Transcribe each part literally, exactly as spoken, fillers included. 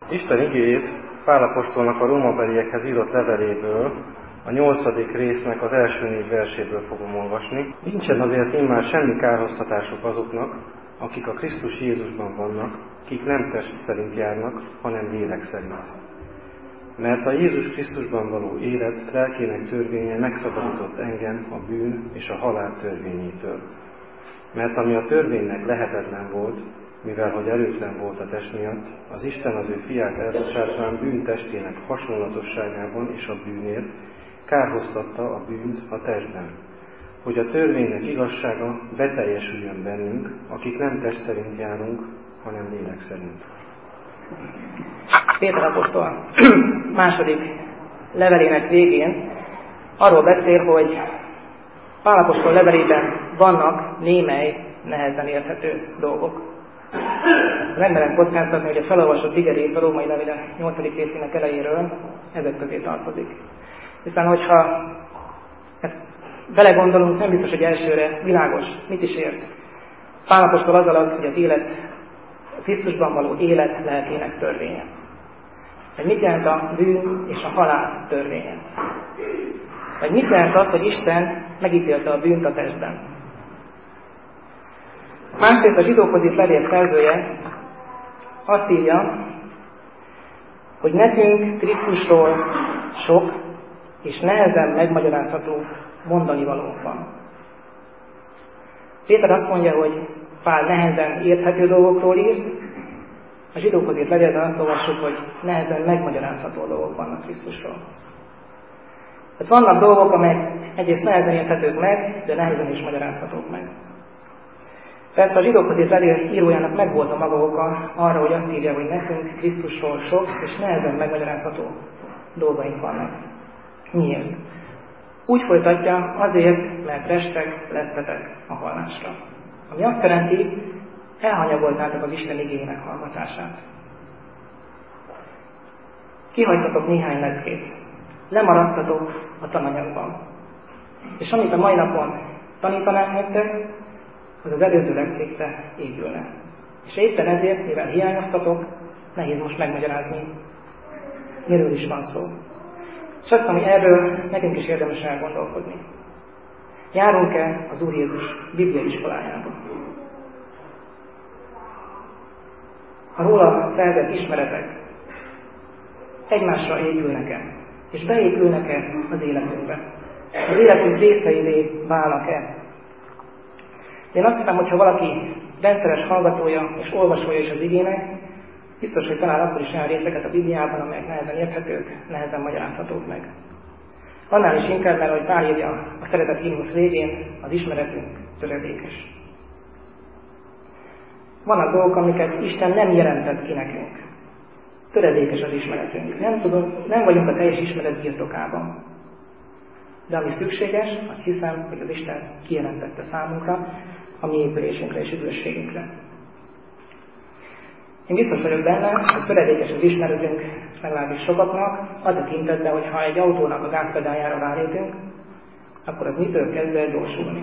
Isten igéjét Pál apostolnak a rómabeliekhez írott leveléből, a nyolcadik résznek az első négy verséből fogom olvasni. Nincsen azért immár semmi kárhoztatásuk azoknak, akik a Krisztus Jézusban vannak, kik nem test szerint járnak, hanem lélek szerint. Mert a Jézus Krisztusban való élet lelkének törvénye megszabadított engem a bűn és a halál törvényétől. Mert ami a törvénynek lehetetlen volt, mivel hogy erőtlen volt a test miatt, az Isten az ő fiát elbocsátván bűn testének hasonlatosságában és a bűnért kárhoztatta a bűnt a testben, hogy a törvénynek igazsága beteljesüljön bennünk, akik nem test szerint járunk, hanem lélek szerint. Péter apostol második levelének végén arról beszél, hogy Pál apostol levelében vannak némely nehezen érthető dolgok. Megmerem kockáztatni, hogy a felolvasott igerész a római levél nyolcadik részének elejéről ezek közé tartozik. Hiszen, hogyha ezt belegondolunk, nem biztos, hogy elsőre világos, mit is ért. Pál apostol az alatt, hogy az élet, a Krisztusban való élet lelkének törvénye. Vagy mit jelent a bűn és a halál törvénye? Vagy mit jelent az, hogy Isten megítélte a bűnt a testben? Másrészt a zsidókhoz írt levél szerzője azt írja, hogy nekünk Krisztusról sok és nehezen megmagyarázható mondani valónk van. Péter azt mondja, hogy Pál nehezen érthető dolgokról ír, a zsidókhoz írt levélben azt olvassuk, hogy nehezen megmagyarázható dolgok vannak Krisztusról. Tehát vannak dolgok, amelyek egyrészt nehezen érthetők meg, de nehezen is magyarázhatók meg. Persze a zsidókhoz írt levél írójának megvolt a maga oka arra, hogy azt írja, hogy nekünk Krisztusról sok és nehezen megmagyarázható dolgaink vannak. Miért? Úgy folytatja, azért, mert restek lettetek a hallásra. Ami azt jelenti, elhanyagoltátok az Isten igéjének hallgatását. Kihagytatok néhány leckét. Lemaradtatok a tananyagban. És amit a mai napon tanítanánk nektek, az az előző leckékre épülne. És éppen ezért, mivel hiányoztatok, nehéz most megmagyarázni, miről is van szó. És azt mondom, hogy erről nekünk is érdemes elgondolkodni. Járunk-e az Úr Jézus bibliai iskolájába? A róla szerzett ismeretek egymásra épülnek-e, és beépülnek-e az életünkbe? Az életünk részeivé válnak-e? Én azt hiszem, hogyha valaki rendszeres hallgatója és olvasója is az igének, biztos, hogy talán akkor is olyan részeket a Bibliában, amelyek nehezen érthetők, nehezen magyarázhatók meg. Annál is inkább, mert ahogy Pál írja a szeretet himnusz végén, az ismeretünk töredékes. Vannak dolgok, amiket Isten nem jelentett ki nekünk. Töredékes az ismeretünk. Nem, tudunk, nem vagyunk a teljes ismeret birtokában. De ami szükséges, azt hiszem, hogy az Isten kijelentette számunkra, a mi épülésünkre és üdvösségünkre. Én biztos vagyok benne, hogy töredékes az ismeretünk legalábbis sokaknak, a tekintetben, hogy ha egy autónak a gázpedáljára rálépünk, akkor az mitől kezd el gyorsulni.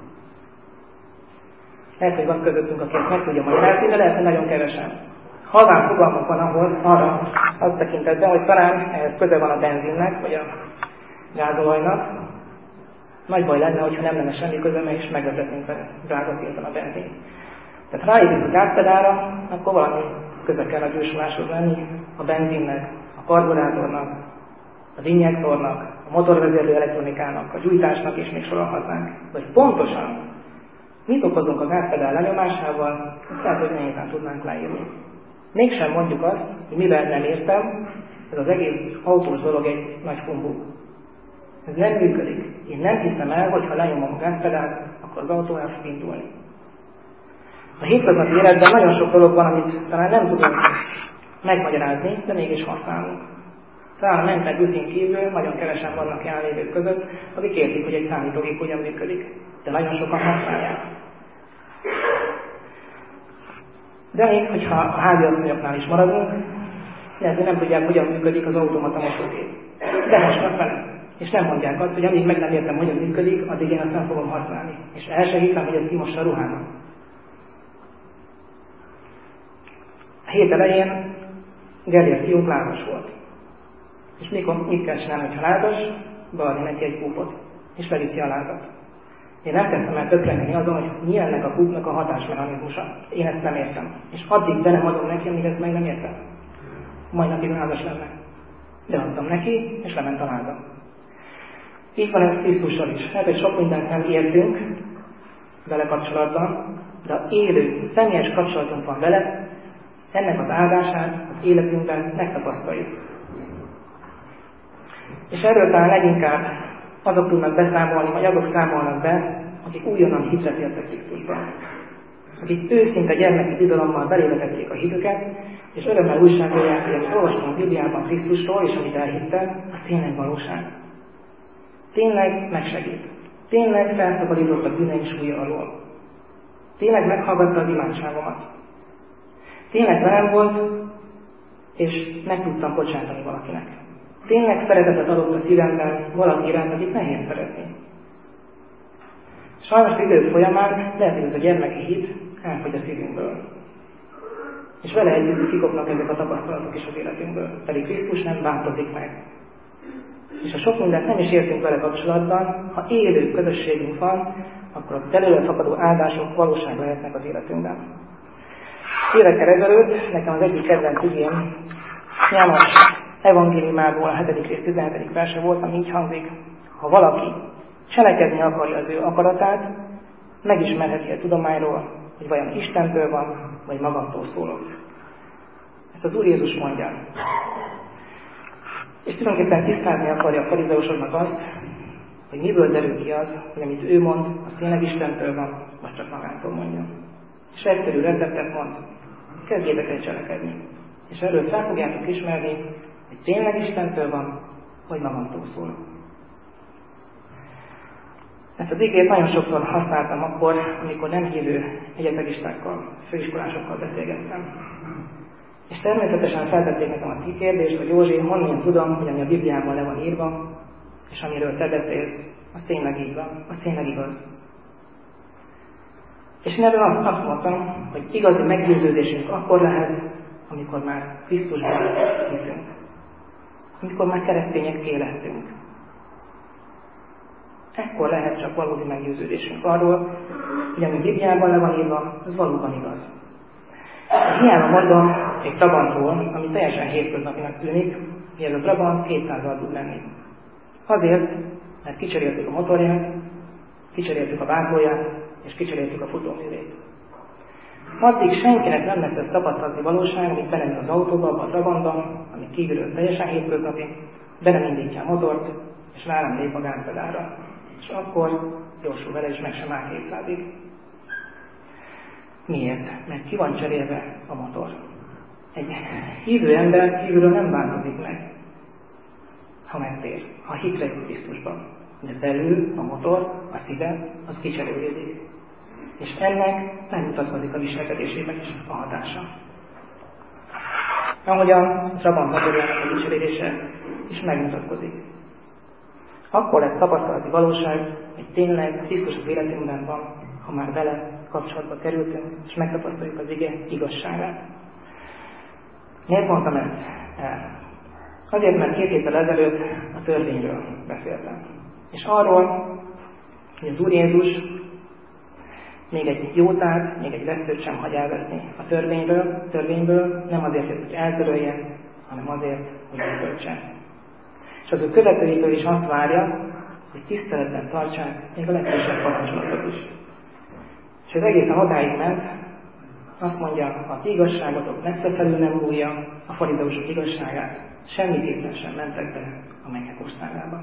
Lehet, hogy van közöttünk, aki ezt meg tudja magyarázni, de lehet, hogy nagyon kevesen. Halvány fogalmunk van ahol, arra az tekintetben, hogy talán ehhez köze van a benzinnek, vagy a gázolajnak. Nagy baj lenne, hogyha nem lenne semmi köze, mert is megvezetnénk vele drága pénzen a benzint. Tehát ha ráépítünk a gázpedára, akkor valami köze kell a gyorsuláshoz lenni a benzinnek, a karburátornak, az injektornak, a motorvezérlő elektronikának, a gyújtásnak, és még sorolhatnánk. Vagy pontosan mit okozunk a gázpedál lenyomásával, azt lehet, hogy nehézen tudnánk leírni. Mégsem mondjuk azt, hogy mivel nem értem, ez az egész autós dolog egy nagy humbug. Ez nem működik. Én nem hiszem el, hogy ha lenyomom a gázpedált, akkor az autó el fog indulni. A hétköznapi életben nagyon sok dolog van, amit talán nem tudunk megmagyarázni, de mégis használunk. Talán a mentek büszén kívül nagyon kevesen vannak jelenlévők között, akik értik, hogy egy számítógép hogyan működik. De nagyon sokan használják. De még, hogyha a háziasszonyoknál is maradunk, lehet, hogy nem tudják, hogyan működik az automata mosógép. De mosnak vele. És nem mondják azt, hogy amíg meg nem értem, hogyan működik, addig én azt nem fogom használni. És el se hiszem, hogy ez kimossa a ruhámat. A hét elején Gellért fiók lázas volt. És mikor, mit kell csinálni, hogyha lázas? Beadni neki egy kúpot, és leviszi a lázat. Én nem kezdtem el tökremenni azon, hogy mi ennek a kúpnak a hatásmechanizmusa. Én ezt nem értem. És addig be nem adom neki, amíg ezt meg nem értem. Majd napig lázas lenne. De adtam neki, és lement a láza. Így van ez Krisztussal is. Hát, hogy sok mindent nem értünk vele kapcsolatban, de ha élő, személyes kapcsolatunk van vele, ennek az áldását az életünkben megtapasztaljuk. És erről talán leginkább azok tudnak beszámolni, vagy azok számolnak be, akik újonnan hitre tértek Krisztusban. Akik őszinte gyermeki bizalommal belévetették a hitüket, és örömmel újságolják, hogy amit olvastam a Bibliában Krisztusról, és amit elhittem, az tényleg valóság. Tényleg megsegít. Tényleg felszabadított a bűneim súlya alól. Tényleg meghallgatta az imádságomat. Tényleg velem volt, és meg tudtam bocsátani valakinek. Tényleg szeretetet adott a szívemben valaki iránt, akit nehéz szeretni. Sajnos idők folyamán lehet, hogy ez a gyermeki hit elfogy a szívünkből. És vele együtt kikopnak ezek a tapasztalatok is az életünkből. Pedig Krisztus nem változik meg. És ha sok mindent nem is értünk vele kapcsolatban, ha élő közösségünk van, akkor a belőle fakadó áldások valóság lehetnek az életünkben. Évekkel ezelőtt nekem az egyik kedvenc igém János evangéliumából a hetedik rész tizenhetedik verse volt, ami így hangzik: ha valaki cselekedni akarja az ő akaratát, megismerheti a tudományról, hogy vajon Istentől van, vagy magamtól szólok. Ezt az Úr Jézus mondja. És tulajdonképpen tisztázni akarja a farizeusoknak azt, hogy miből derül ki az, hogy amit ő mond, az tényleg Istentől van, vagy csak magától mondja. És egyszerű receptet mond, kezdjétek el cselekedni. És erről fel fogjátok ismerni, hogy tényleg Istentől van, vagy magamtól szól. Ezt az igét nagyon sokszor használtam akkor, amikor nem hívő egyetemistákkal, főiskolásokkal beszélgettem. És természetesen feltették nekem a kérdést, hogy Józsi, honnan tudom, hogy ami a Bibliában le van írva, és amiről te beszélsz, az tényleg így van, az tényleg igaz. És én erről azt mondtam, hogy igazi meggyőződésünk akkor lehet, amikor már Krisztusban hiszünk. Amikor már keresztényekké lettünk. Ekkor lehet csak valódi meggyőződésünk arról, hogy ami Bibliában le van írva, az valóban igaz. Hiába mondom egy Trabantról, ami teljesen hétköznapinak tűnik, hogy ez a Trabant kétszázzal tud menni. Azért, mert kicseréltük a motorját, kicseréltük a váltóját, és kicseréltük a futóművét. Addig senkinek nem lesz ez tapasztalati valóság, amit belemül az autóba, a Trabantban, ami kívülről teljesen hétköznapi, be nem indítja a motort, és rá nem lép a gázpedálra. És akkor gyorsul vele, és meg sem áll kétszázig. Miért? Mert ki van cserélve a motor. Egy hívő ember kívülről nem változik meg, ha megtér, ha hitre jut Krisztusban. De belül a motor, a szíve, az kicserélődik. És ennek megmutatkozik a viselkedésében is a hatása. Ahogyan a Trabant motorjának a kicserélése is megmutatkozik. Akkor lesz tapasztalati valóság, hogy tényleg Krisztus az életünkben van, ha már vele kapcsolatba kerültünk, és megtapasztaljuk az ige igazságát. Miért mondtam ezt el? Azért, mert két héttel ezelőtt a törvényről beszéltem. És arról, hogy az Úr Jézus még egy jótát, még egy vesztőt sem hagy elveszni a törvényből, törvényből, nem azért, hogy eltörölje, hanem azért, hogy eltöltse. És az ő követőitől is azt várja, hogy tiszteletben tartsák még a legkisebb parancsolatot is. És az egészen odáig ment, azt mondja, a ti igazságotok messze felül nem múlja a farizeusok igazságát, semmiképpen sem mentek be a mennyek országába.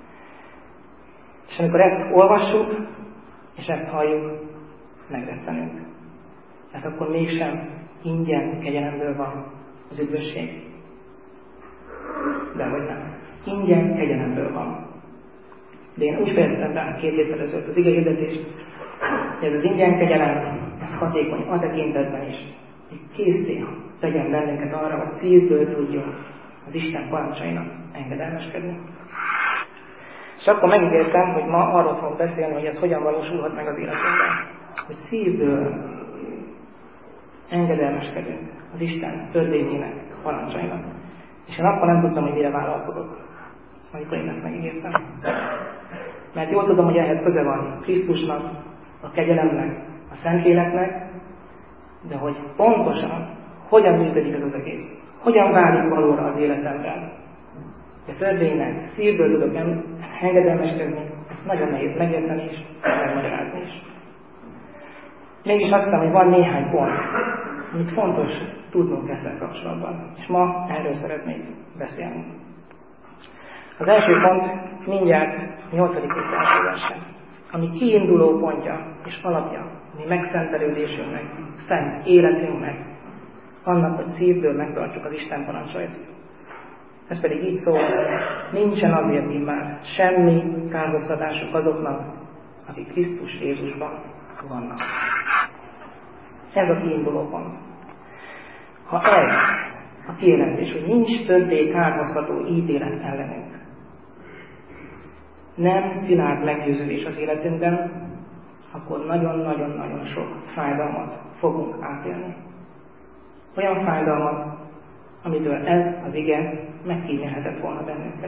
És amikor ezt olvassuk, és ezt halljuk, megrettenünk. Tehát akkor mégsem ingyen kegyelemből van az üdvösség. Dehogy nem. Ingyen kegyelemből van. De én úgy fejeztem rá két héttel ezelőtt az igehirdetést, hogy ez az ingyen kegyelem, ez hatékony a tekintetben is, hogy készé tegyen bennünket arra, hogy szívből tudjunk az Isten parancsainak engedelmeskedni. És akkor megígértem, hogy ma arról fogok beszélni, hogy ez hogyan valósulhat meg az életünkben. Hogy szívből engedelmeskedünk az Isten törvényének, parancsainak. És én akkor nem tudtam, hogy mire vállalkozok, amikor én ezt megígértem. Mert jól tudom, hogy ehhez köze van Krisztusnak, a kegyelemnek, a Szentléleknek, de hogy pontosan hogyan működik ez az egész, hogyan válik valóra az életemben, de törvénynek szívből tudok engedelmeskedni, ezt nagyon nehéz megérteni és megmagyarázni is. Mégis azt hiszem, hogy van néhány pont, amit fontos tudnunk ezzel kapcsolatban, és ma erről szeretnék beszélni. Az első pont mindjárt a nyolcadik rész első verse, ami kiinduló pontja és alapja, ami megszentelődésünknek, szent életünknek, annak, hogy szívből megtartsuk az Isten parancsait. Ez pedig így szól, nincsen azért immár semmi kárhoztatásuk azoknak, akik Krisztus Jézusban vannak. Ez a kiinduló pont. Ha ez a kijelentés, hogy nincs többé kárhoztató ítélet ellenünk, nem szilárd meggyőződés az életünkben, akkor nagyon-nagyon-nagyon sok fájdalmat fogunk átélni. Olyan fájdalmat, amitől ez az ige megkímélhetett volna bennünket.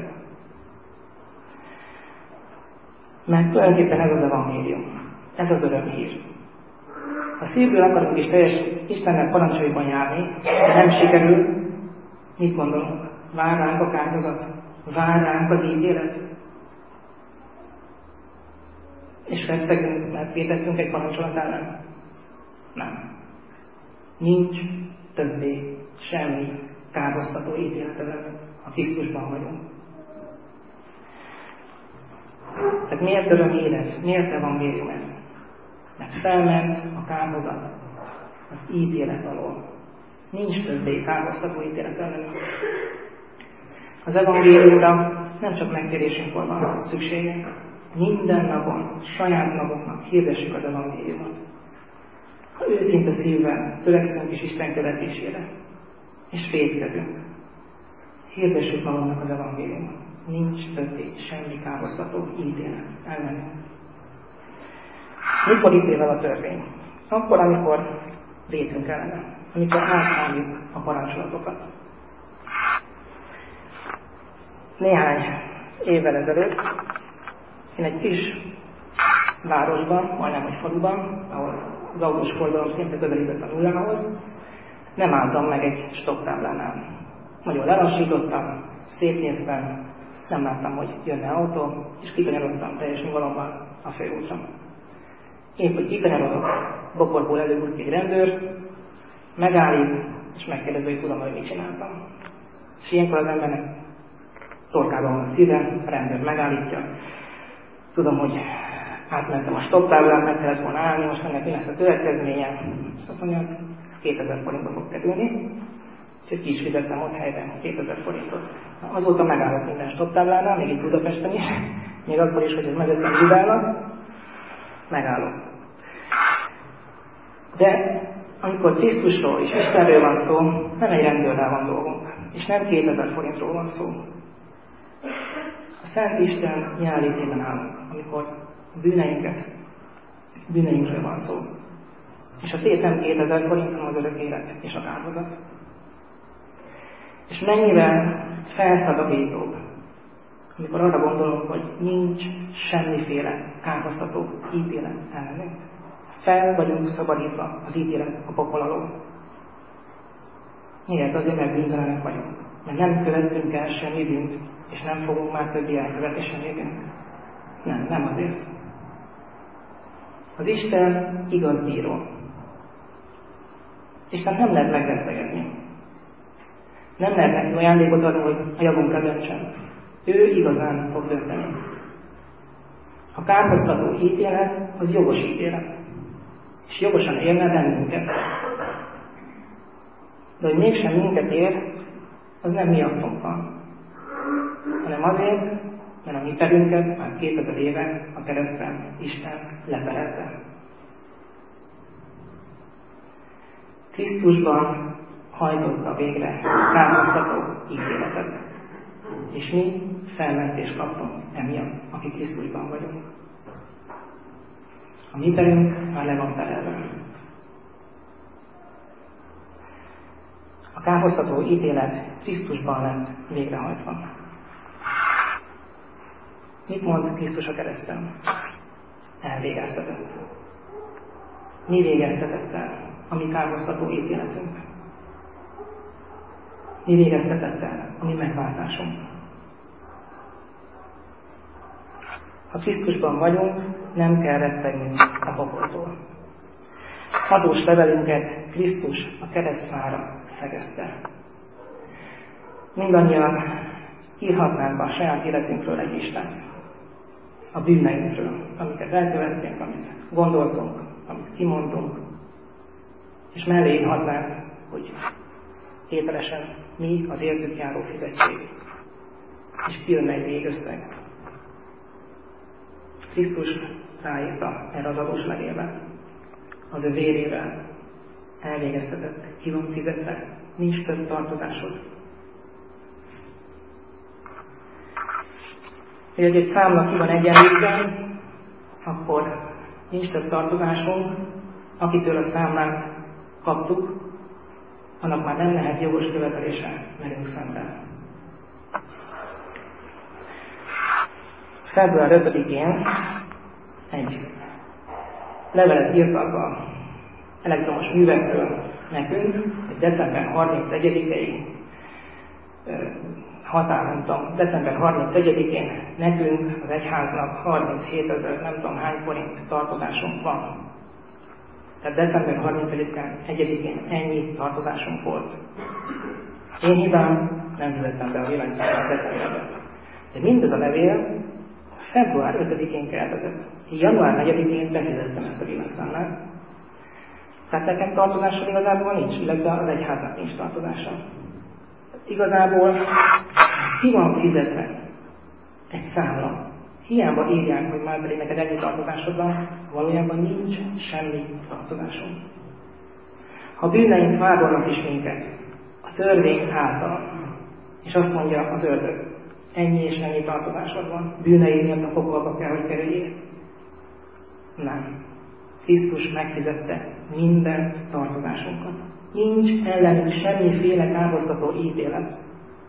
Mert tulajdonképpen ez az evangélium, ez az örömhír. Ha szívből akarunk is teljes Istennek parancsaiban járni, de nem sikerül, mit gondolunk? Vár ránk a kárhozat? Vár ránk az ítélet? És rettegünk, mert vétettünk egy parancsolat ellen? Nem. Nincs többé semmi kárhoztató ítélet ellenünk, ha Krisztusban vagyunk. Tehát miért örömhír ez? Miért evangélium ez? Mert felment a kárhozat az ítélet alól. Nincs többé kárhoztató ítélet ellenünk. Az evangéliumra nem csak megtérésünkkor van szükségünk, minden napon, saját magunknak hirdessük az evangéliumot. Ha őszinte szívvel törekszünk is Isten követésére, és vétkezünk, hirdessük magunknak az evangéliumot. Nincs többé semmi kárhoztató ítélet ellenünk. Mikor ítél el a törvény? Akkor, amikor vétünk ellene, amikor átszálljuk a parancsolatokat. Néhány évvel ezelőtt én egy kis városban, majdnem egy faluban, ahol az autós forgalom szinte közelített a nullához, nem álltam meg egy stopptáblánál. Nagyon lelassítottam, szétnéztem, nem láttam, hogy jönne autó, és kikanyarodtam teljes nyugalomban a főútra. Épp, hogy kikanyarodok, bokorból előbújt egy rendőr, megállít, és megkérdezi, hogy tudom, hogy mit csináltam. És ilyenkor az embernek torkában van a szíve, a rendőr megállítja. Tudom, hogy átmentem a stopptáblán, meg kellett volna állni, most ennek mi lesz a következménye. És azt mondja, ez kétezer forintba fog kerülni. Úgyhogy ki is fizettem ott helyben kétezer forintot. Azóta megállok minden stopptáblánál, még itt Budapesten is, még akkor is, hogy ez mögöttem zsibálnak, megállok. De amikor Krisztusról és Istenről van szó, nem egy rendőrrel van dolgunk, és nem kétezer forintról van szó. A Szent Isten jelenlétében állunk, amikor bűneinket, bűneinkről van szó. És a tét nem kétezer forint, hanem az örök élet és a kárhozat. És mennyivel felszabadítóbb, amikor arra gondolunk, hogy nincs semmiféle kárhoztató ítélet ellenünk. Fel vagyunk szabadítva az ítélet a pokol alól. Miért? Azért, mert bűntelenek vagyunk. Mert nem követtünk el semmi bűnt, és nem fogunk már többé elkövetni semmi bűnt. Nem, nem azért. Az Isten igaz bíró. Isten nem lehet megvesztegetni. Nem lehet neki ajándékot adni, hogy a javunkra döntsen. Ő igazán fog dönteni. A kárhoztató ítélet az jogos ítélet. És jogosan érne bennünket. De hogy mégsem minket ér, az nem miattunk van. Hanem azért, mert a mi perünket már kétezer éve a kereszten Isten leperelte. Krisztusban hajtotta végre kárhoztató ítéletet. És mi felmentést kaptunk emiatt, akik Krisztusban vagyunk. A mi perünk már le van perelve. A kárhoztató ítélet Krisztusban lett végrehajtva. Mit mond Krisztus a kereszten? Elvégeztetett. Mi végeztetett el a mi kárhoztató ítéletünk? Mi végeztetett el a mi megváltásunk? Ha Krisztusban vagyunk, nem kell rettegnünk a pokoltól. Adós levelünket Krisztus a keresztfára szegezte. Mindannyian írhatnánk a saját életünkről egy listát. A bűneinkről, amiket elkövettünk, amit gondoltunk, amit kimondtunk, és mellé írhatnánk, hogy tételesen mi az értük járó fizetség, és kijönne egy végösszeg. Krisztus ráírta erre az adós levélbe, az ő vérével elvégeztetett, ki van fizetve, nincs több tartozásod. Hogy egy számla ki van egyenlítve, akkor nincs több tartozásunk, akitől a számlát kaptuk, annak már nem lehet jogos követelése velünk szemben. február ötödikén egy levelet írtak a elektromos művekről nekünk, hogy december harmincegyedikei határ, nem tudom, december harmincegyedikén nekünk, az egyháznak harminchét-ezer nem tudom hány forint tartozásunk van. Tehát december harmincegyedikén ennyi tartozásunk volt. Én hibám, nem fizettem be a villanyszámlát decemberben. De mindez a levél február ötödikén keletkezett. január negyedikén befizettem ezt a villanyszámlát. Tehát nekem tartozásom igazából nincs, illetve az egyháznak nincs tartozása. Igazából ki van fizetve egy számla. Hiába írják, hogy már pedig neked ennyi tartozásod van, valójában nincs semmi tartozásom. Ha bűneink vádolnak is minket, a törvény által, és azt mondja az ördög, ennyi és ennyi tartozásod van, bűneid miatt a pokolba kell, hogy kerüljél. Nem. Krisztus megfizette minden tartozásunkat. Nincs ellenünk semmiféle kárhoztató ítélet.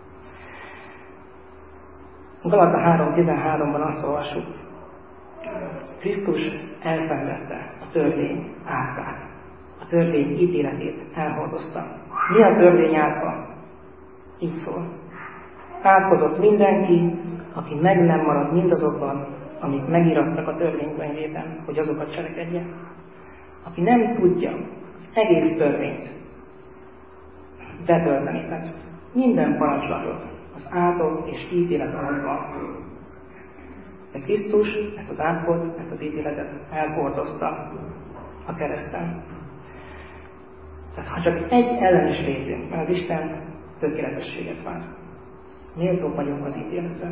Galata három tizenháromban azt olvassuk, Krisztus elszenvedte a törvény árkát. A törvény ítéletét elhordozta. Mi a törvény árka? Így szól. Átkozott mindenki, aki meg nem marad mindazokban, amit megirattak a törvénykönyvében, hogy azokat cselekedje. Aki nem tudja az egész törvényt betölteni, tehát minden parancsolatot az átok és ítélet alatt van. De Krisztus ezt az átkot, ezt az ítéletet elhordozta a kereszten. Tehát ha csak egy ellen is létünk, mert az Isten tökéletességet vár. Méltók vagyunk az ítéletre.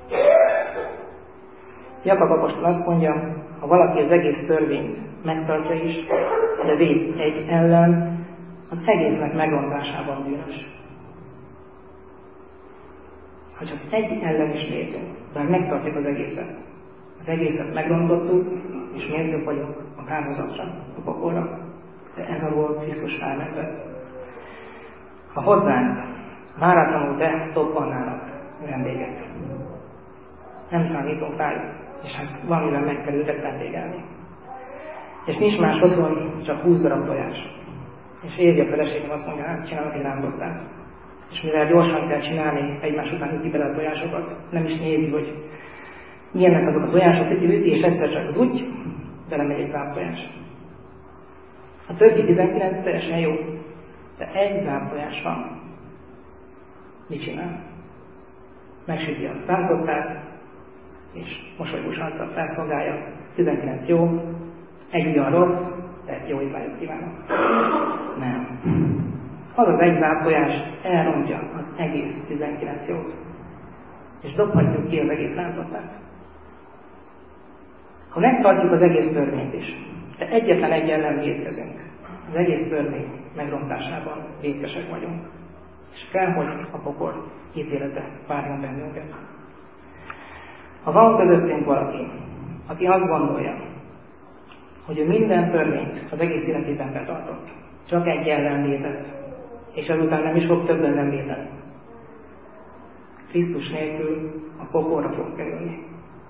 Jakab apostol azt mondja, ha valaki az egész törvényt megtartja is, de véd egy ellen, az egésznek megrontásában bűnös. Ha csak egy ellen is létünk, de megtartjuk az egészet. Az egészet megrontottuk, és méltók vagyunk a kárhozatra, a pokolra. De ez alól Krisztus felmentett. Ha hozzánk váratlanul be dobbannának vendégek, nem számítunk rájuk, és hát valamivel meg kell őket vendégelni. És nincs más otthon, csak húsz darab tojás. És érzi a feleségem, azt mondja, hát csinálok egy rántottát. És mivel gyorsan kell csinálni, egymás után üti bele a tojásokat, nem is nézi, hogy milyennek azok a tojások, hogy üti, és egyszer csak az úgy, belemegy egy záptojás. A többi tizenkilenc teljesen jó, de egy záptojás van. Mit csinál? Megsüti a rántottát, és mosolygós arccal felszolgálja. tizenkilenc jó, egy ugyan rossz, de jó étvágyat kívánok. Nem. Az az egy záptojás elrontja az egész tizenkilenc jót. És dobhatjuk ki az egész rántottát. Ha megtartjuk az egész törvényt is, de egyetlen egy ellen vétkezünk, az egész törvény megrontásában vétkesek vagyunk. És kell, hogy a pokol ítélete várjon bennünket. Ha van közöttünk valaki, aki azt gondolja, hogy ő minden törvényt az egész életében betartott, csak egy ellen vétett, és azután nem is fog többen nem védeni. Krisztus nélkül a pokolra fog kerülni.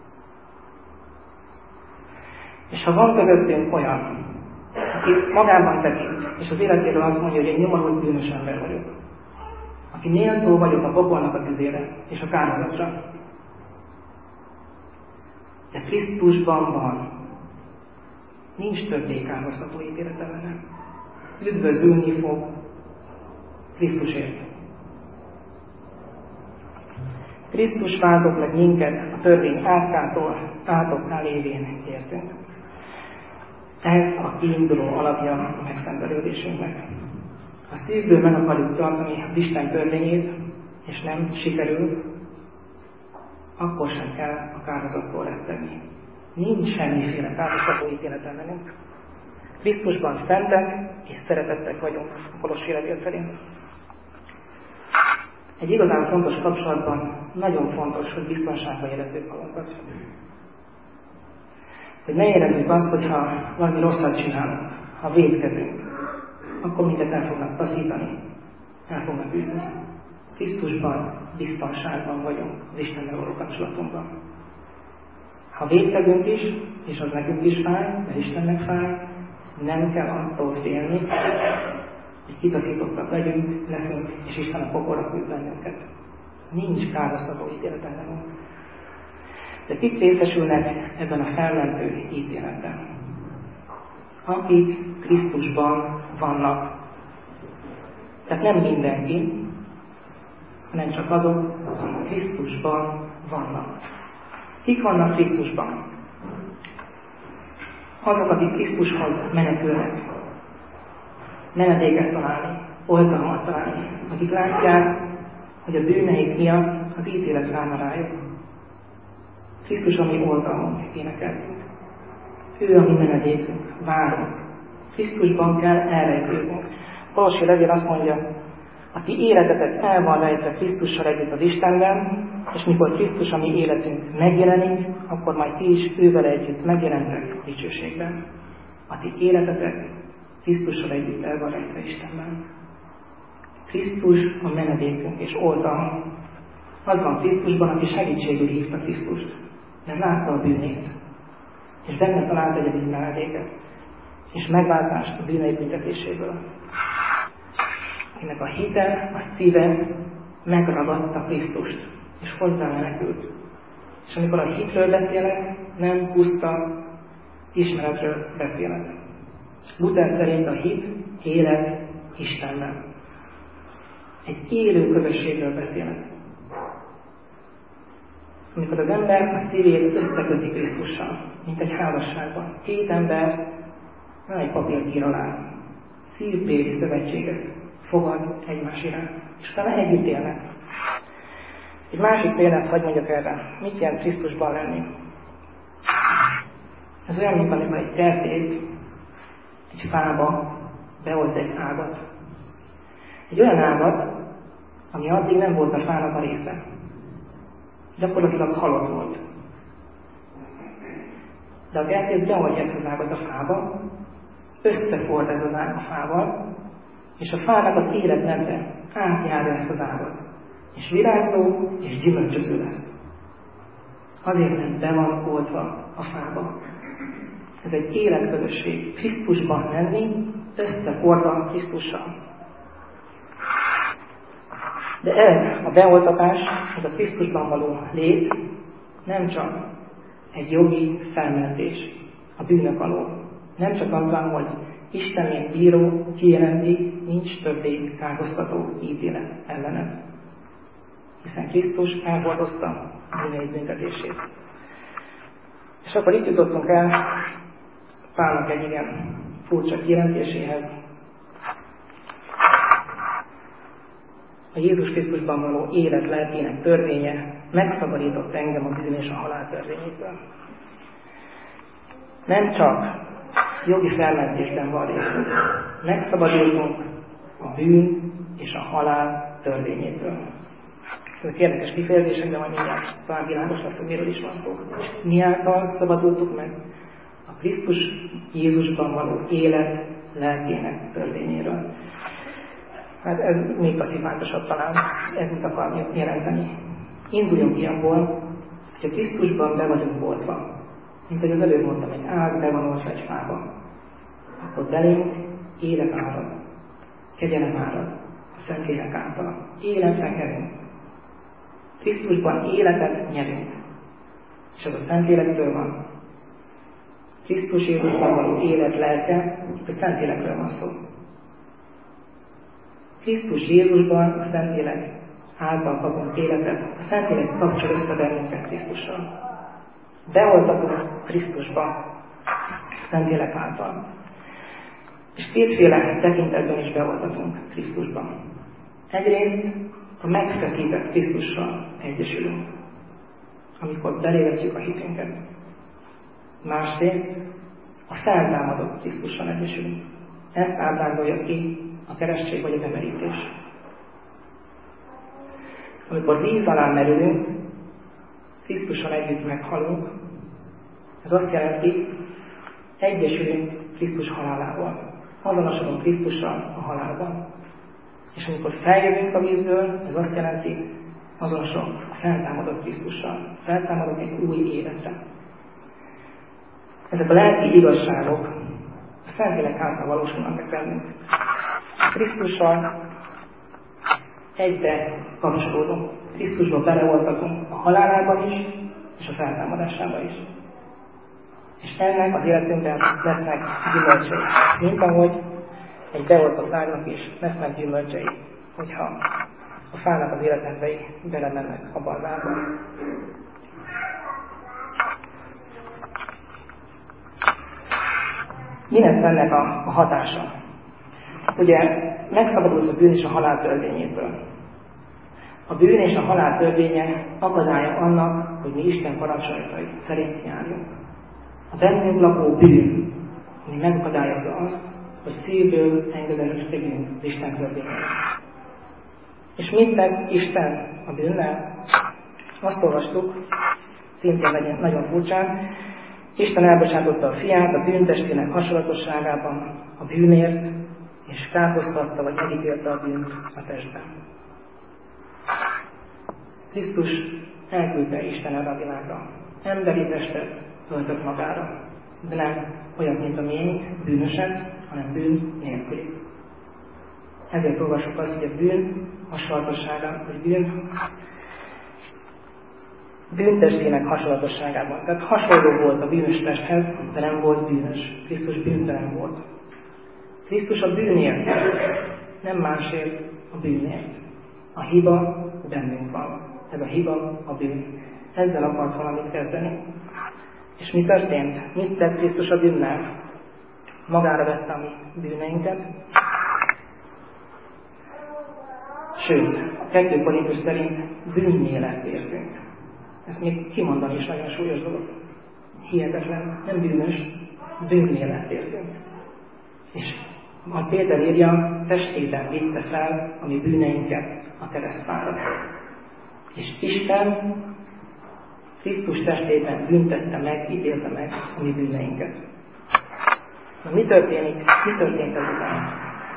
És ha van közöttünk olyan, aki magában tekint, és az életéről azt mondja, hogy én nyomorult bűnös ember vagyok, aki méltó vagyok a pokolnak a tüzére és a kárhozatra, de Krisztusban van, nincs többé kárhoztató ítélet ellene. Üdvözülni fog Krisztusért. Krisztus váltott meg minket a törvény átkától, átokká lévén értünk. Ez a kiinduló alapja a megszentelődésünknek. Ha szívből meg akarjuk tartani az Isten törvényét, és nem sikerül, akkor sem kell a kárhozattól rettegni. Nincs semmiféle kárhoztató ítélet ellenünk. Krisztusban szentek és szeretettek vagyunk, a Kolossi levél szerint. Egy igazán fontos kapcsolatban nagyon fontos, hogy biztonságban érezzük magunkat. Hogy ne érezzük azt, hogyha valami rosszat csinálunk, ha vétkezünk, akkor minket el fognak taszítani, el fognak űzni. Krisztusban, biztonságban vagyunk az Istennel való kapcsolatunkban. Ha vétkezünk is, és az nekünk is fáj, mert Istennek fáj, nem kell attól félni, hogy kitaszítottak legyünk, leszünk, és Isten a pokolra küld bennünket. Nincs kárhoztató ítélet ellenünk. De kik részesülnek ebben a felmentő ítéletben? Akik Krisztusban vannak. Tehát nem mindenki, hanem csak azok, akik Krisztusban vannak. Kik vannak Krisztusban? Azok, akik Krisztushoz menekülnek. Menedéket találni, oltalmat találni. Akik látják, hogy a bűneik miatt az ítélet várna rájuk. Krisztus a mi oltalmunk, énekeltünk. Ő a mi menedékünk, várunk. Krisztusban kell elrejtőznünk. Kolossi levél azt mondja, a ti életetek el van rejtve Krisztussal együtt az Istenben, és mikor Krisztus a mi életünk megjelenik, akkor majd ti is ővel együtt megjelentek dicsőségben. A ti életetek Krisztussal együtt el van rejtve Istenben. Krisztus a menedékünk és oltalmunk. Az van Krisztusban, aki segítségül hívta Krisztust, mert látta a bűnét, és benne talált egyedi menedéket, és megváltást a bűnei büntetéséből. Akinek a hite, a szíve megragadta Krisztust, és hozzá menekült. És amikor a hitről beszélek, nem puszta ismeretről beszélek. Luther szerint a hit élet Istenben. Egy élő közösségről beszélek. Amikor az ember a szívét összeköti Krisztussal, mint egy házasságban. Két ember nem egy papírt ír alá. Szívbéli szövetséget fogad egymás iránt, és utána együtt élnek. Egy másik példát hadd mondjak erre. Mit jelent Krisztusban lenni? Ez olyan, mint amikor egy kertész egy fába beolt egy ágat. Egy olyan ágat, ami addig nem volt a fának a része. Gyakorlatilag halott volt. De a kertész beoltja ezt az ágat a fába, összeford ez az ág a fával, és a fának az életmedve átjárja ezt az ágat. És virágzó és gyümölcsöző lesz. Azért, mert be van oltva a fába. Ez egy életközösség. Krisztusban lenni, összefordva Krisztussal. De ez a beoltatás, ez a Krisztusban való lét nem csak egy jogi felmentés a bűnök alól. Nem csak azzal, hogy Isten, mint bíró kijelenti, nincs többé kárhoztató ítélet ellenem. Hiszen Krisztus elhordozta a bűnei büntetését. És akkor itt jutottunk el Pálnak egy igen furcsa kijelentéséhez. A Jézus Krisztusban való élet lelkének törvénye megszabadított engem a bűn és a halál törvényétől. Nem csak jogi felmentésben van részünk, megszabadultunk a bűn és a halál törvényétől. Ezek érdekes kifejezések, de majd mindjárt talán világos lesz, hogy miről is van szó. És mi által szabadultuk meg? A Krisztus Jézusban való élet lelkének törvényéről. Hát ez még passzívántosabb talán, ez mit akar jelenteni. Induljunk ki abból, hogy a Krisztusban be vagyunk oltva. Mint ahogy az előbb mondtam, egy ág be van oltva egy fába. Akkor belénk élet árad, kegyelem árad, a Szentlélek által. Életre kerünk. Krisztusban életet nyerünk. És az a Szentlélektől van. Krisztus Jézusban való élet lelke, itt a Szentlélekről van szó. Krisztus Jézusban a Szentlélek által kapunk életet, a Szentlélek kapcsol össze bennünket Krisztussal. Beoltatunk Krisztusba, a Szentlélek által. És kétféle tekintetben is beoltatunk Krisztusban. Egyrészt a megszekített Krisztussal egyesülünk, amikor belélegzjük a hitünket. Másrészt a feltámadott Krisztussal egyesülünk. Ezt ábrázolja ki a keresztség vagy a bemerítés. Amikor víz alá merülünk, Krisztussal együtt meghalunk, ez azt jelenti, egyesülünk Krisztus halálával. Azonosulunk Krisztussal a halálban. És amikor feljövünk a vízből, ez azt jelenti, azonosulunk a feltámadott Krisztussal. Feltámadunk egy új életre. Ezek a lelki igazságok a Szentlélek által valósulnak meg bennünk. Krisztussal egybe kapcsolódunk. Krisztusba beleoltatunk a halálában is, és a feltámadásában is. És ennek az életünkben lesznek gyümölcsei. Mint ahogy egy beoltott ágnak is lesznek gyümölcsei, hogyha a fának az életembe belemennek abba az ágba. Mi lesz ennek a, a hatása? Ugye megszabadulsz a bűn és a halál törvényétől. A bűn és a halál törvénye akadálya annak, hogy mi Isten parancsolatai szerint járjunk. A bennünk lakó bűn, ami megakadályozza azt, hogy szívből engedelmeskedjünk az Isten törvényére. És mit tett Isten a bűnnel? Azt olvastuk, szintén nagyon furcsán, Isten elbocsátotta a fiát a bűntestének hasonlatosságában a bűnért, és kárhoztatta vagy megítélte a bűnt a testben. Krisztus elküldte Isten erre a világra. Emberi testet öltött magára, de nem olyan, mint a miénk, bűnöset, hanem bűn nélküli. Ezért olvasjuk azt, hogy a bűn hasonlatossága, vagy bűn bűntestének hasonlatosságában. Tehát hasonló volt a bűnös testhez, de nem volt bűnös. Krisztus bűntelen volt. Krisztus a bűnért, nem másért, a bűnért. A hiba bennünk van. Ez a hiba a bűn. Ezzel akart valamit kezdeni. És mi történt? Mit tett Krisztus a bűnnel? Magára vette a mi bűneinket. Sőt, a kettő Korintus szerint bűnnyé lett értünk. Ezt még kimondani is nagyon súlyos dolog. Hihetetlen, nem bűnös, bűnnyé lett értünk. És a Péter írja, testében vitte fel a mi bűneinket a keresztfára. És Isten Krisztus testében büntette meg, ítélte meg a mi bűneinket. Na, mi történik? Mi történt ezután?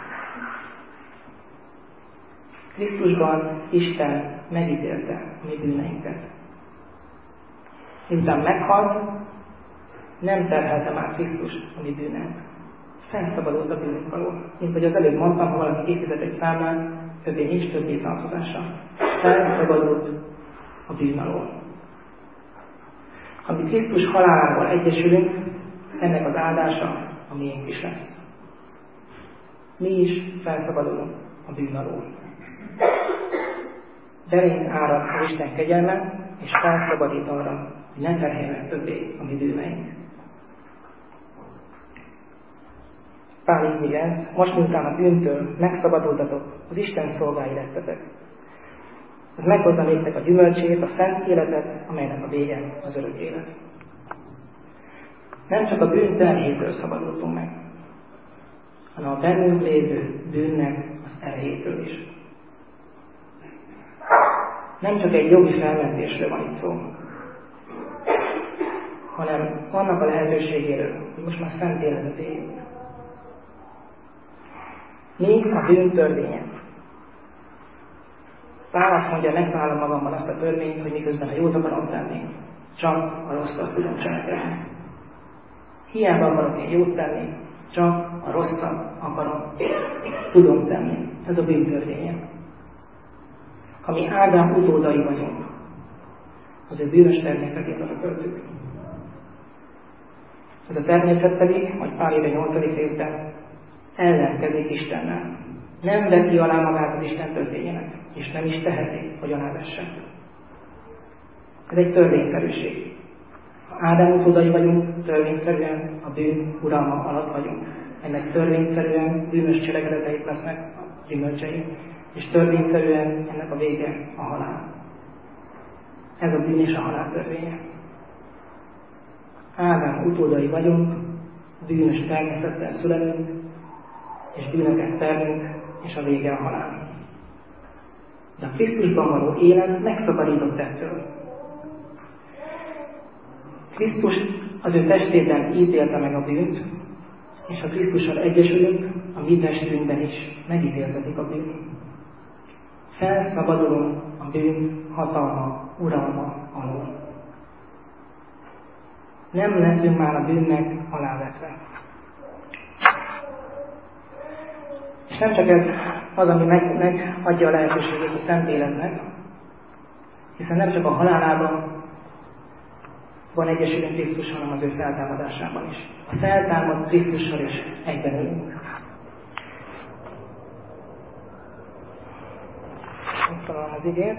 Krisztusban Isten megítélte a mi bűneinket. Miután meghalt, nem terhelte már Krisztus a mi bűnünk. Felszabadult a bűnünk alól. Mint hogy az előbb mondtam, ha valaki kifizet egy számlát, többé nincs többé tartozása. Felszabadult a bűn alól. Ha mi Krisztus halálával egyesülünk, ennek az áldása a miénk is lesz. Mi is felszabadulunk a bűn alól. Belénk árad az Isten kegyelme, és felszabadít arra, hogy ne terheljenek többé a mi bűneink. Pál így írja, most miután a bűntől megszabadultatok, az Isten szolgái lettetek. Ez meghozza néktek a gyümölcsét, a szent életet, amelynek a vége az örök élet. Nem csak a bűn terhétől szabadultunk meg, hanem a bennünk lévő bűnnek az erejétől is. Nem csak egy jogi felmentésről van itt szó, hanem annak a lehetőségéről, hogy most már szent életet éljünk. Mi a bűn törvénye, Pál azt mondja, megtalálom magamban azt a törvényt, hogy miközben a jót akarom tenni, csak a rosszat tudom cselekedni. Hiába akarok én jót tenni, csak a rosszat akarom, tudom tenni. Ez a bűn törvénye. Ha mi Ádám utódai vagyunk, az ő bűnös természetét örököltük. Ez a természet pedig, hogy Pál éve nyolcadik részben ellenkezik Istennel. Nem veti alá magát az Isten törvényének, és nem is teheti, hogy alá vessen. Ez egy törvényszerűség. Ha Ádám utódai vagyunk, törvényszerűen a bűn uralma alatt vagyunk. Ennek törvényszerűen bűnös cselekedeteit lesznek a gyümölcsei, és törvényszerűen ennek a vége a halál. Ez a bűn és a halál törvénye. Ádám utódai vagyunk, bűnös természettel születünk, és bűnöket termünk, és a vége a halál. De a Krisztusban való élet megszabadított ettől. Krisztus az ő testében ítélte meg a bűnt, és ha Krisztussal egyesülünk, a mi testünkben is megítéltetik a bűnt. Felszabadulunk a bűn hatalma, uralma alól. Nem leszünk már a bűnnek alávetve. És nem csak ez az, ami meg, megadja a lehetőségét a szent életnek, hiszen nem csak a halálában van egyesülünk Krisztus, hanem az ő feltámadásában is. A feltámad Krisztussal is egyben élünk. Megtalálom az igét.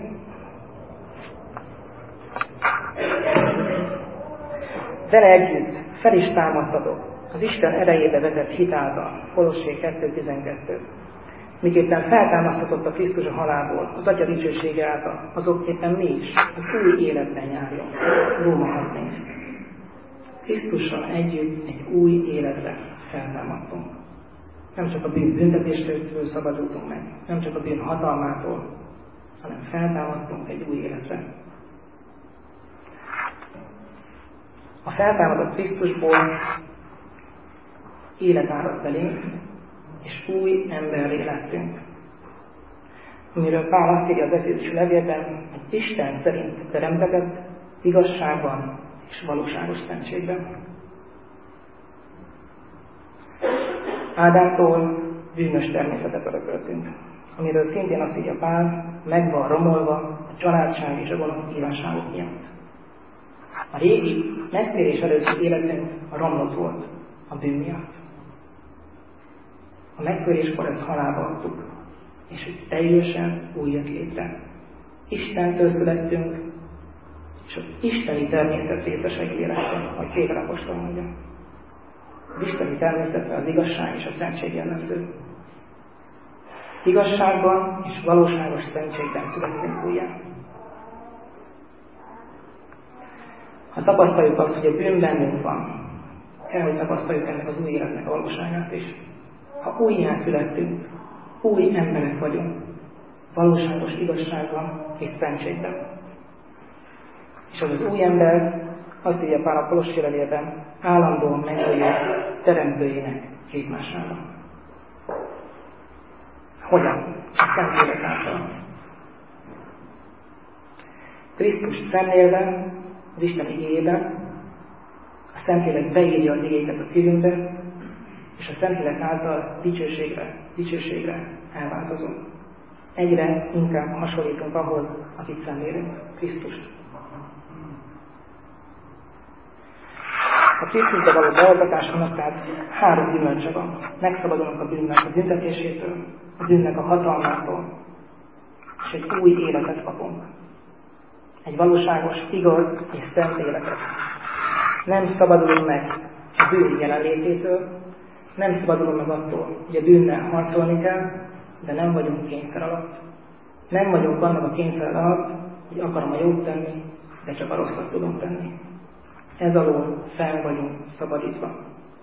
Vele együtt fel is támadtatok az Isten erejébe vetett hit által. Kolossé kettő tizenkettő. Miképpen feltámasztatott a Krisztus a halálból, az Atya dicsősége által, azokképpen mi is az új életben járjunk. Róma hat négy. Krisztussal együtt egy új életre feltámadtunk. Nem csak a bűn büntetéstől szabadultunk meg, nem csak a bűn hatalmától, hanem feltámadtunk egy új életre. A feltámadott Krisztusból élet árad belénk, és új emberré lettünk. Amiről Pál azt írja az Efézusi levélben, hogy Isten szerint teremtetett igazságban és valóságos szentségben. Ádámtól bűnös természetet örököltünk, amiről szintén azt írja Pál, meg van romolva a családság és a gonosz kívánságok miatt. A régi, megtérés előtti életünk a romlott volt a bűn miatt. A megtöréskor ezt halálba adtuk, és hogy teljesen új jött létre. Istentől születtünk, és az isteni természet részesei lettünk, ahogy Péter apostol mondja. Az isteni természetre az igazság és a szentség jellemző. Igazságban és valóságos szentségben születtünk újjá. Ha tapasztaljuk azt, hogy a bűn bennünk van, kell, hogy tapasztaljuk ennek az új életnek a valóságát is. Ha újjá születtünk, új emberek vagyunk, valóságos igazságban és szentségben. És az az új ember, azt írja Pál a Kolossi levélben, állandóan megújul teremtőjének képmásában. Hogyan? A Szentlélek által. Krisztus szemlélve, az Isten igéjében, a Szentlélek beírja az igéket a szívünkbe, és a Szentlélek által dicsőségre, dicsőségre elváltozunk. Egyre inkább hasonlítunk ahhoz, akit szemlélünk, Krisztust. A Krisztusba való beoltatásnak tehát három gyümölcse van. Megszabadulunk a bűnnek a büntetésétől, a bűnnek a hatalmától, és egy új életet kapunk. Egy valóságos, igaz és szent életet. Nem szabadulunk meg a bűn jelenlététől, nem szabadulunk meg attól, hogy a bűnnel harcolni kell, de nem vagyunk kényszer alatt. Nem vagyunk annak a kényszer alatt, hogy akarom a jót tenni, de csak a rosszat tudom tenni. Ez alól fel vagyunk szabadítva.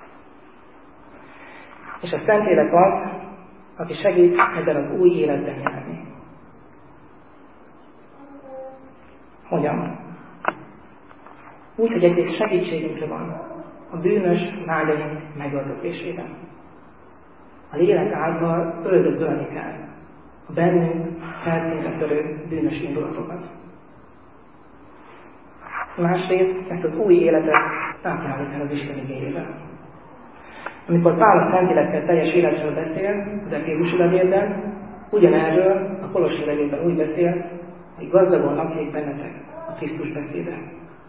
És a Szentlélek az, aki segít ebben az új életben járni. Hogyan? Úgy, hogy egész segítségünkre van a bűnös vágyaink megöltetésében. A lélek által öldökölni kell a bennünk felszínre törő bűnös indulatokat. Másrészt ezt az új életet táplálni kell az Isten igéjével. Amikor Pál a Szentlélekkel teljes életről beszél az Efézusi levélben, ugyanerről a Kolossi levélben úgy beszél, hogy gazdagon lakjék bennetek a Krisztus beszéde.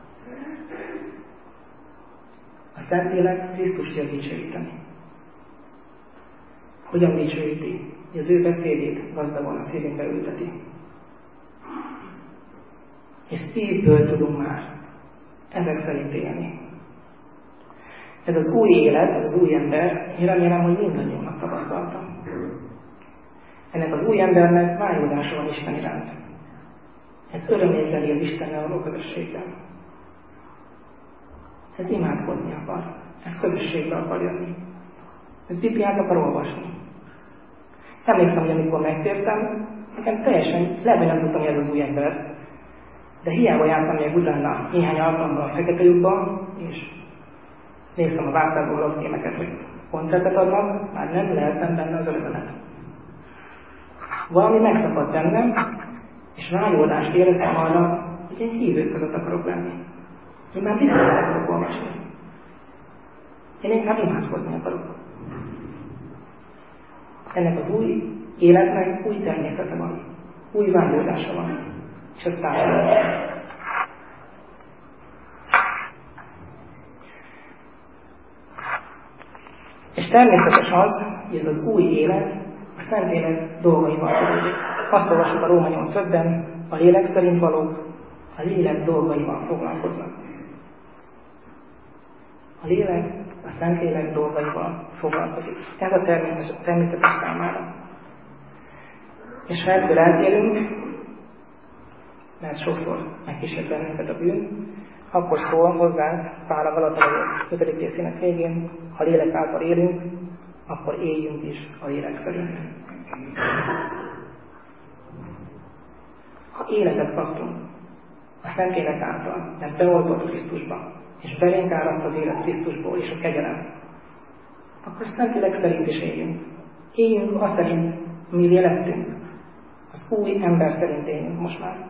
A Szentlélek Krisztust jön dicsőíteni. Hogyan dicsőíti? Hogy az ő beszédét gazdagon a szívünkbe ülteti. És szívből tudunk már ezek szerint élni. Ez az új élet, ez az új ember, én remélem, hogy mindannyiunknak tapasztaltam. Ennek az új embernek vágyódása van Isten iránt. Ez örömével él Istennel való közösségben. Ez imádkozni akar. Ez közösségbe akar jönni. Ez Bibliát akar olvasni. Emlékszem, hogy amikor megtértem, nekem teljesen, lehet, hogy nem tudtam, hogy ez az új ember, de hiába jártam még utána néhány alkalommal a Fekete lyukban, és néztem a váltázó laktémeket, hogy koncertet adnak, már nem lehetem benne az örömelet. Valami megszakadt bennem, és vágyódást éreztem arra, hogy én hívők között akarok lenni. Én már Bibliát akarok olvasni. Én inkább imádkozni akarok. Ennek az új életnek új természete van, új vágyódása van, és ez társadalom. És természetes az, hogy ez az új élet a Szentlélek dolgaival tudódik. Azt olvasjuk a Róma nyolc ötben, a lélek szerint valók a lélek dolgaival foglalkoznak. A lélek a Szentlélek dolgaival foglalkozik. Ez a természetes, természetes számára. És ha ebből eltérünk, mert sokszor megkísért bennünket a bűn, akkor szól hozzánk Pál a Galatai ötödik részének végén, ha lélek által élünk, akkor éljünk is a lélek szerint. Ha életet kaptunk a Szentlélek által, mert beoltott Krisztusba, és belénk áradt az élet Krisztusból és a kegyelem, akkor Szentlélek szerint is éljünk. Éljünk azt szerint, mi vélettünk. Az új ember szerint éljünk most már.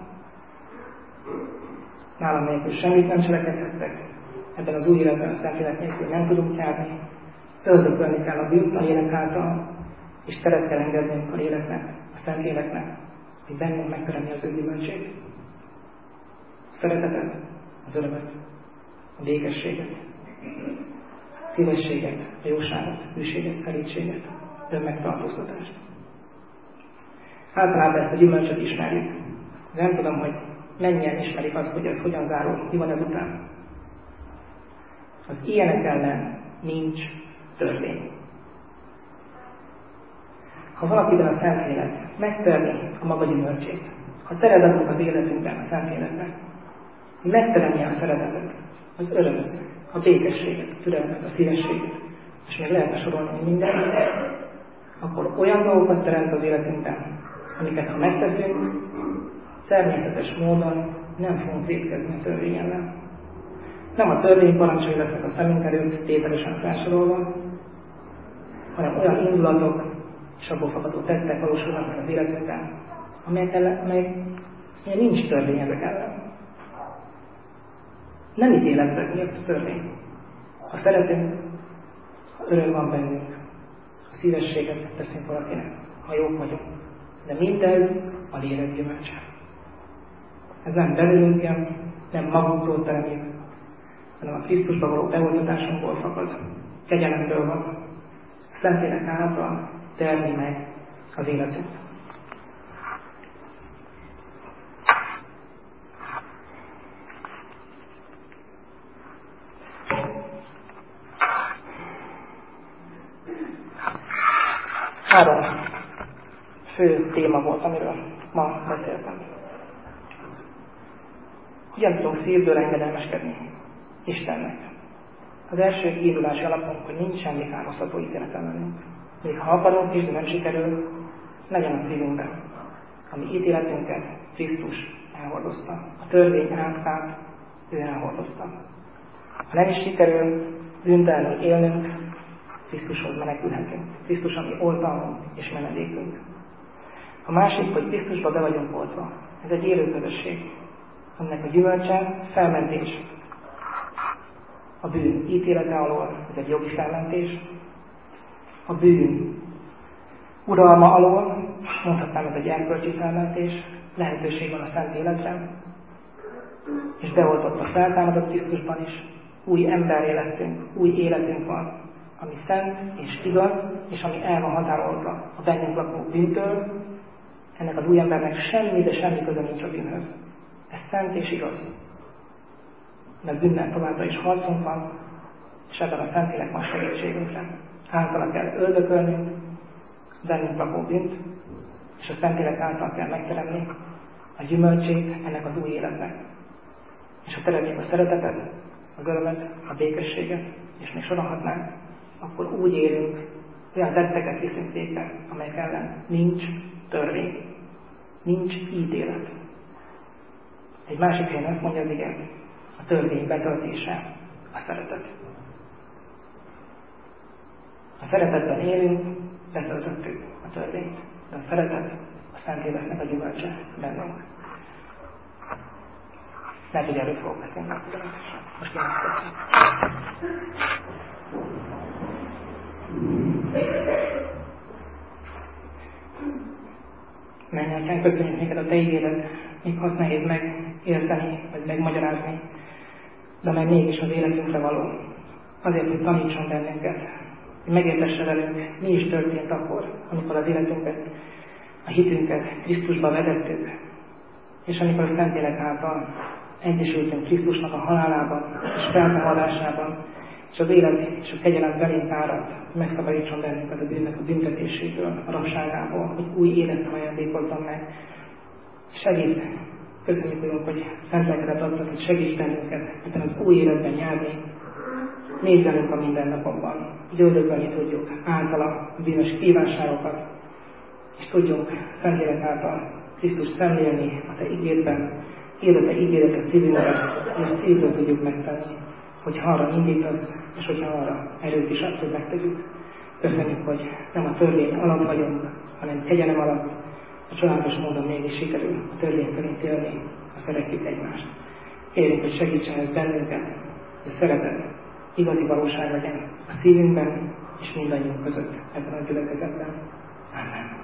Nálam nélkül semmit nem cselekedhettek. Ebben az új életben a Szentlélek nélkül nem tudunk járni. Öldökölni kell a bűnt a lélek által, és teret kell engednünk a léleknek, a Szentléleknek, hogy bennünk megteremni az ő gyümölcsét. A szeretetet, az örömet, a békességet, a szívességet, a jóságot, a hűséget, szerítséget, önmegtartóztatást. Általában ezt a gyümölcsöt ismerjük. Nem tudom, hogy mennyien ismerik azt, hogy ez hogyan zárul, mi van ezután. Az ilyenek ellen nincs törvény. Ha valakiben a Szentlélek megtermi a maga gyümölcsét, ha teredezünk az életünkben a Szentléleknek, hogy megteremje a szeretetet, az örömet, a békességet, a türelmet, a szívességet, és még lehetne sorolni mindent, akkor olyan dolgokat teremt az életünkben, amiket ha megteszünk, természetes módon nem fogunk vétkezni a törvény ellen. Nem a törvény parancsai lesznek a szemünk előtt tételesen felsorolva, hanem olyan indulatok és abból fakadó tettek valósulnak meg az életünkben, amelyek ellen, amelyek nincs törvény ezek ellen. Nem ítéletek, miért a törvény? Ha szeretünk, ha öröm van bennünk, a szívességet teszünk valakinek, ha jók vagyunk. De mindez a lélek gyümölcse. Ez nem belőlünk jön, nem magunktól teremjük, hanem a Krisztusba való beoltatásunkból fakad. Kegyelemből van. A Szentlélek által termi meg az életünk. Három fő téma volt, amiről ma beszéltem. Hogyan tudunk szívből engedelmeskedni Istennek? Az első kiindulási alapunk, hogy nincs semmi kárhoztató ítélet ellenünk. Még ha akarunk is, de nem sikerül, legyen a szívünkben. A mi ítéletünket Krisztus elhordozta. A törvény átkát ő elhordozta. Ha nem is sikerül bűntelenül élnünk, Krisztushoz menekülhetünk. Krisztus a mi oltalmunk és menedékünk. A másik, hogy Krisztusba be vagyunk oltva. Ez egy élő közösség, aminek a gyümölcse felmentés. A bűn ítélete alól, ez egy jogi felmentés. A bűn uralma alól, mondhatnám, ez egy erkölcsi felmentés, lehetőség van a szent életre, és beoltott a feltámadott Krisztusban is, új emberré lettünk, új életünk van, ami szent és igaz, és ami el van határolva a bennünk lakó bűntől. Ennek az új embernek semmi, de semmi köze nincs a bűnhöz. Ez szent és igaz. Mert bűnnel továbbra is harcunk van, és ebben a Szentlélek van segítségünkre. Általa kell öldökölnünk bennünk lakó bűnt, és a Szentlélek által kell megteremni a gyümölcsét ennek az új életnek. És ha teremjük a szeretetet, az örömet, a békességet, és még sorolhatnánk, akkor úgy élünk, olyan tetteket viszünk végbe, amelyek ellen nincs törvény, nincs ítélet. Egy másik helyen azt mondja az ige, a törvény betöltése, a szeretet. A szeretetben élünk, betöltöttük a törvényt, de a szeretet a Szentléleknek a gyümölcse bennünk. Lehet, hogy erről fogok beszélni. Most én ezt Menj, Atyánk, köszönjük neked a Te ígéret, még az nehéz megérteni, vagy megmagyarázni, de amely mégis az életünkre való. Azért, hogy tanítson bennünket, hogy megértesse velünk, mi is történt akkor, amikor az életünket, a hitünket Krisztusba vezettük, és amikor a Szentlélek által egyesültünk Krisztusnak a halálában és feltámadásában, és az élet és a kegyelem belénk áradt, hogy megszabadítson bennünket a bűnnek a büntetésétől, a rabságából, hogy új életre ajándékozzon meg. Segíts! Köszönjük, Urunk, hogy szent lelkedet adtad, hogy segíts bennünket ebben az új életben járni. Nézz velünk a mindennapokban, hogy öldökölni tudjuk általa a bűnös kívánságokat, és tudjunk Szentlélek által Krisztus szemlélni a Te ígédben, írd a Te ígéretet szívünkben, és szívből tudjuk megtenni, hogyha arra indítasz, és hogyha arra erőt is ad, hogy megtegyük. Köszönjük, hogy nem a törvény alatt vagyunk, hanem kegyelem alatt, a csodálatos módon mégis sikerül a törvény szerint élni, ha szeretjük egymást. Kérjük, hogy segítsen ez bennünket, hogy szeretet igazi valóság legyen a szívünkben és mindannyiunk között ebben a gyülekezetben. Amen.